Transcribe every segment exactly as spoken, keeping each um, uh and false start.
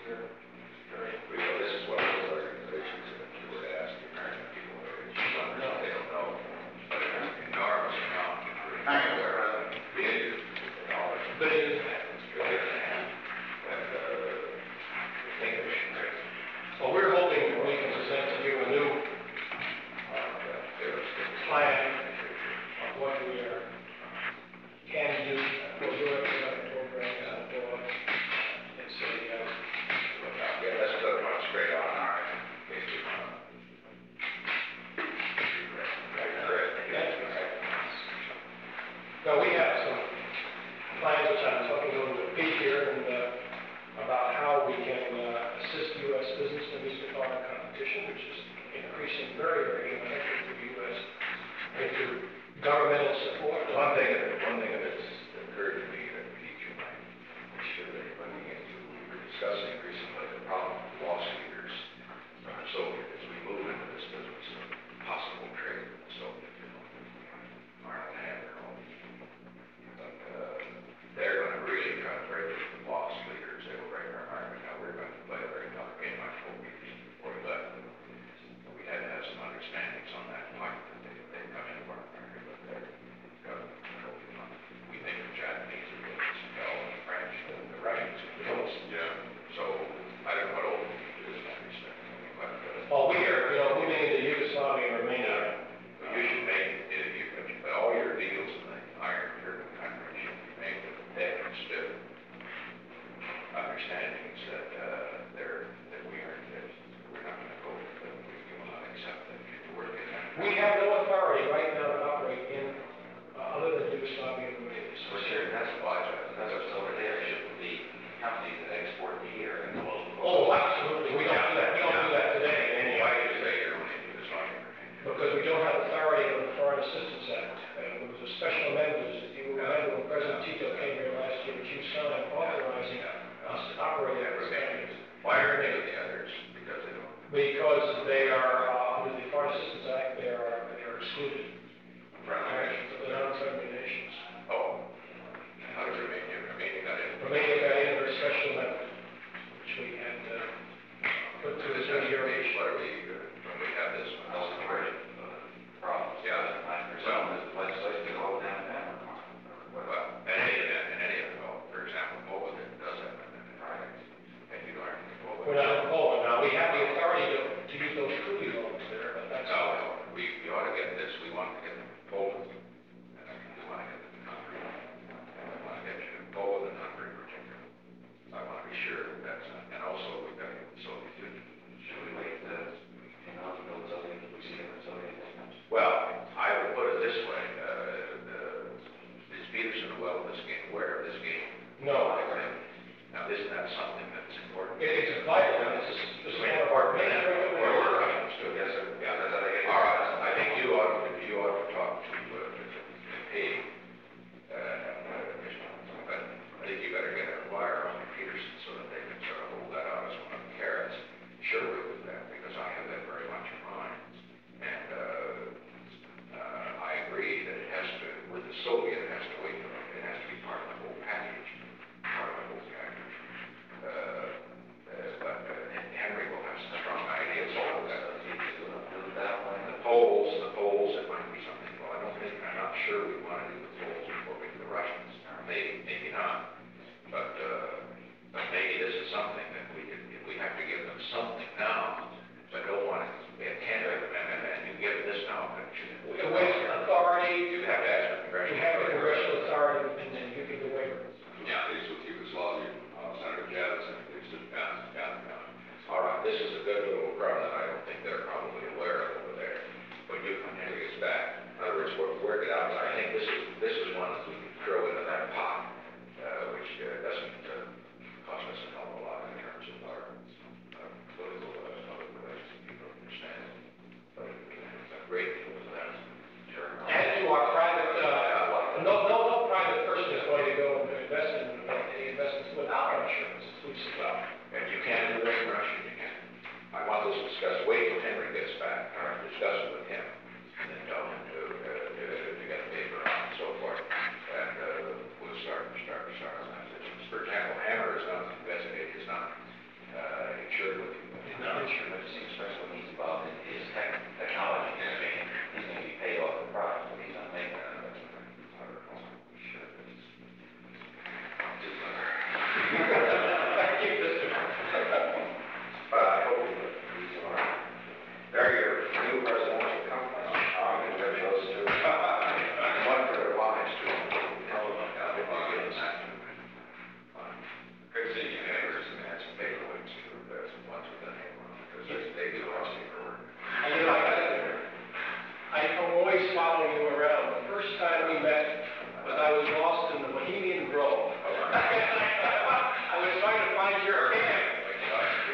here. Very. Well, this is one of those organizations that if you were to ask the American people, they don't know, they don't know, but it's an enormous amount of free. Thank you, Mister President. Billions of dollars. Billions. And, uh, think of it. Well, we're hoping we can present to you a new plan of what we are, can do for your program uh, for, it's a, uh, Yeah, let's put them on straight on our, case we want to. Now, we have some plans which I'm talking a little bit Pete here and uh, about how we can uh, assist U S business to meet the foreign competition, which is increasing very, very dramatically for the U S and through governmental support. One thing, one thing that's occurred to me that Pete, you might make sure that everybody into, we were discussing recently the problem of loss leaders from the Soviet as we move into this business of possible trade with the Soviet Union. Arnold Hammer, but uh, they're going to really try to break the loss leaders. They will break our market. Now we're going to play a very tough game. I told you before we left. We had to have some understandings on that point that they, they come into our market, but they're government controlled. We think the Japanese are doing this well, and the French, and the Russians are doing this. Yeah. So I don't know what old people do in that respect. But, uh, Well, we are, you know, moving into Yugoslavia and Romania. you should make, if you, but all your deals in the Iron Curtain country should be made with dead and stiff understandings that uh, they're, that we are, that we're not going to go with them. We will not accept them to work in that. We have no authority right now to operate in uh, other than Yugoslavia and Romania. So Well, sure, that's why, that's what's over there, shouldn't be companies that export here and go over. Oh, absolutely. We don't do that. We don't do that today in any Why way. do you say you're only into this line? Because we don't have authority under the Foreign Assistance Act. Uh, there was a special amendment, if you remember, when President Tito came here last year, which you signed authorizing us to operate in this country. Why aren't they the others? Because they don't. Because they are, uh, under the Foreign Assistance Act, they are, they are excluded. Friendly nations. The non-friendly nations. Oh. How does Romania, Romania got in? Romania got in under a special amendment, which we had uh, put to the three-year. What are we, uh, when we have this one? That's the great problems. Yeah. Well, there's legislation to hold down that. Well, in any event, in any event, well, for example, Poland does have an amendment, right? And you aren't in Poland. We're not in Poland now. We have the authority to, to use those truly loans there, but that's. No, no, we, we ought to get this, we want to get them in Poland, and I think we want to get them in Hungary. And we want to get you in Poland and Hungary particularly. I want to be sure that that's, not- and also we've got to get the Soviet Union. Should we wait, uh, you know, to build Soviet, we see different Soviet systems? Well, I would put it this way, uh, uh, is Peterson well of this game, aware of this game? No. Now, isn't that something that's important? It- It's vital, and this is, this is one of our major Or we're regulations. Russians too. Yes, sir. Yeah, That's how they get. all right, I think you ought to, you ought to talk to, uh, to Hague, uh, but I think you better get a wire on Peterson so that they can sort of hold that out as one of the carrots. Sure we'll do that, because I have that very much in mind. And, uh, uh, I agree that it has to, with the Soviet, it has to wait, for it has to be part of the whole package, part of the whole package. Uh, uh, but uh, Henry will have some strong ideas about that. The Poles, the Poles, it might be something, well, I don't think, I'm not sure we want to do the Poles before we do the Russians, or maybe, maybe not. But, uh, but maybe this is something that we could, if we have to give them something now, but don't want to, we can't have them, and, and you give this now, but you. With authority, You have to ask for we congressional. have a congressional authority, and then you can do waiver. Yeah, these with Yugoslavia, uh, Senator Javits, and these two guys, guys, guys. All right, this is a good little problem that I don't think they're probably aware of over there. When you come Henry gets back, in other words, work, work it out. But I think this is this is one that we can throw into that pot, uh, which uh, doesn't uh, cost us a hell of a lot in terms of our uh, political uh, public relations. People understand, but it's a great deal for them. Sure. And to our private, uh, no, no, no private person is going to go and invest in any investments without our insurance. Well, and you can't do that in Russia, you can't. I want this discussed, wait till Henry gets back, all right, discuss it with him, and then tell him to, uh, to, to get a paper on and so forth, and, uh, we'll start, start, start on that. For example, Hammer is not investigating, is not, uh,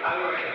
I mean,